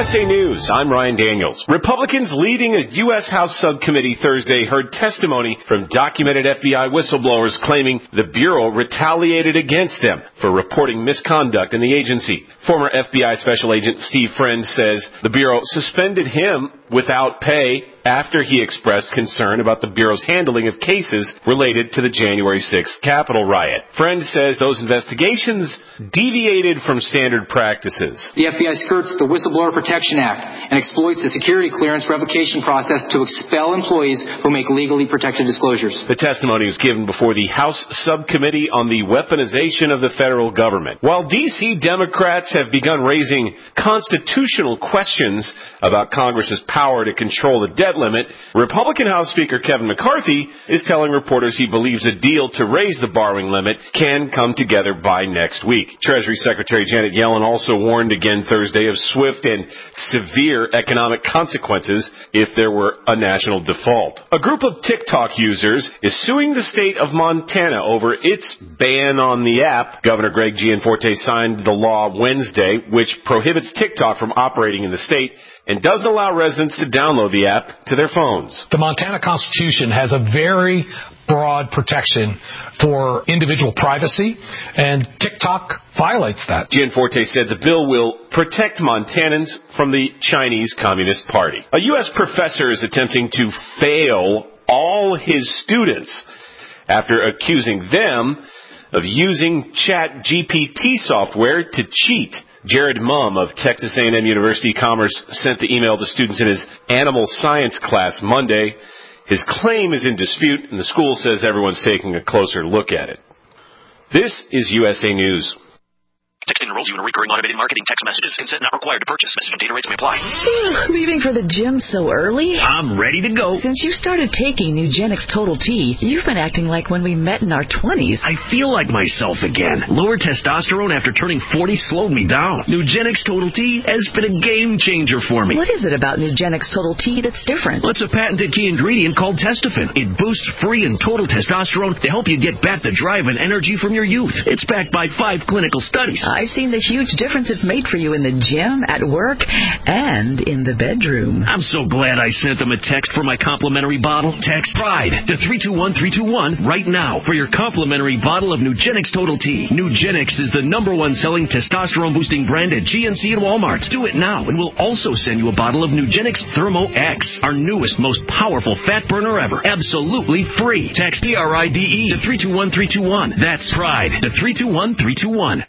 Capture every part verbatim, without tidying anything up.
S A News, I'm Ryan Daniels. Republicans leading a U S House subcommittee Thursday heard testimony from documented F B I whistleblowers claiming the Bureau retaliated against them for reporting misconduct in the agency. Former F B I Special Agent Steve Friend says the Bureau suspended him without pay after he expressed concern about the Bureau's handling of cases related to the January sixth Capitol riot. Friend says those investigations deviated from standard practices. The F B I skirts the Whistleblower Protection Act and exploits the security clearance revocation process to expel employees who make legally protected disclosures. The testimony was given before the House Subcommittee on the Weaponization of the Federal Government. While D C Democrats have begun raising constitutional questions about Congress's power to control the debt limit, Republican House Speaker Kevin McCarthy is telling reporters he believes a deal to raise the borrowing limit can come together by next week. Treasury Secretary Janet Yellen also warned again Thursday of swift and severe economic consequences if there were a national default. A group of TikTok users is suing the state of Montana over its ban on the app. Governor Greg Gianforte signed the law Wednesday, which prohibits TikTok from operating in the state and doesn't allow residents to download the app to their phones. The Montana Constitution has a very broad protection for individual privacy, and TikTok violates that. Gianforte said the bill will protect Montanans from the Chinese Communist Party. A U S professor is attempting to fail all his students after accusing them of using Chat G P T software to cheat. Jared Mumm of Texas A and M University Commerce sent the email to students in his animal science class Monday. His claim is in dispute, and the school says everyone's taking a closer look at it. This is U S A News. Texting enrolls you in recurring automated marketing text messages. Consent not required to purchase. Message and data rates may apply. Leaving for the gym so early? I'm ready to go. Since you started taking Nugenix Total T, you've been acting like when we met in our twenties. I feel like myself again. Lower testosterone after turning forty slowed me down. Nugenix Total T has been a game changer for me. What is it about Nugenix Total T that's different? Well, it's a patented key ingredient called Testofen. It boosts free and total testosterone to help you get back the drive and energy from your youth. It's backed by five clinical studies. I've seen the huge difference it's made for you in the gym, at work, and in the bedroom. I'm so glad I sent them a text for my complimentary bottle. Text PRIDE to three two one three two one right now for your complimentary bottle of Nugenix Total T. Nugenix is the number one selling testosterone-boosting brand at G N C and Walmart. Do it now, and we'll also send you a bottle of Nugenix Thermo X, our newest, most powerful fat burner ever. Absolutely free. Text P R I D E to three two one three two one. That's PRIDE to three two one three two one.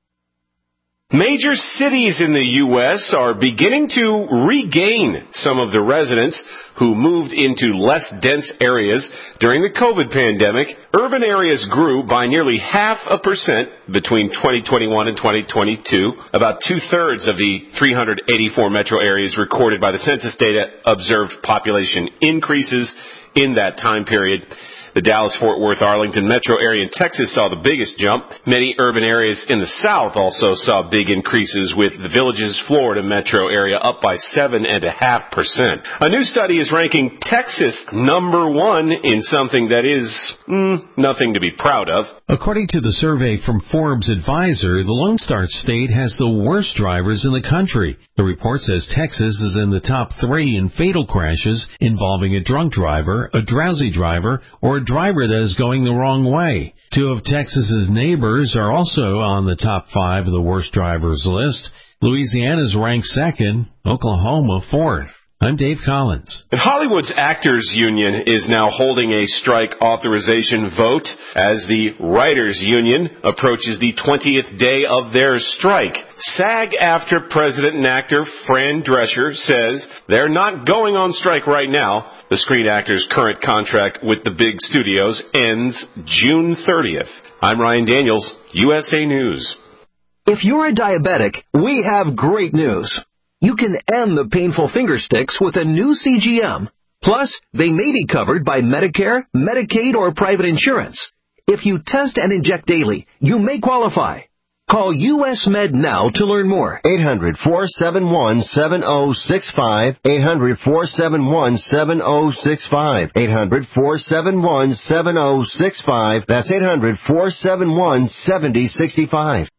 Major cities in the U S are beginning to regain some of the residents who moved into less dense areas during the COVID pandemic. Urban areas grew by nearly half a percent between twenty twenty-one and twenty twenty-two. About two-thirds of the three hundred eighty-four metro areas recorded by the census data observed population increases in that time period. The Dallas-Fort Worth-Arlington metro area in Texas saw the biggest jump. Many urban areas in the South also saw big increases, with the Villages, Florida metro area up by seven point five percent. A new study is ranking Texas number one in something that is mm, nothing to be proud of. According to the survey from Forbes Advisor, the Lone Star State has the worst drivers in the country. The report says Texas is in the top three in fatal crashes involving a drunk driver, a drowsy driver, or a driver that is going the wrong way. Two of Texas's neighbors are also on the top five of the worst drivers list. Louisiana's ranked second, Oklahoma fourth. I'm Dave Collins. And Hollywood's Actors Union is now holding a strike authorization vote as the Writers Union approaches the twentieth day of their strike. SAG-AFTRA president and actor Fran Drescher says they're not going on strike right now. The Screen Actors' current contract with the big studios ends June thirtieth. I'm Ryan Daniels, U S A News. If you're a diabetic, we have great news. You can end the painful finger sticks with a new C G M. Plus, they may be covered by Medicare, Medicaid, or private insurance. If you test and inject daily, you may qualify. Call U S Med now to learn more. eight hundred, four seven one, seven oh six five. eight hundred, four seven one, seven oh six five. eight hundred, four seven one, seven oh six five. That's eight hundred, four seven one, seven oh six five.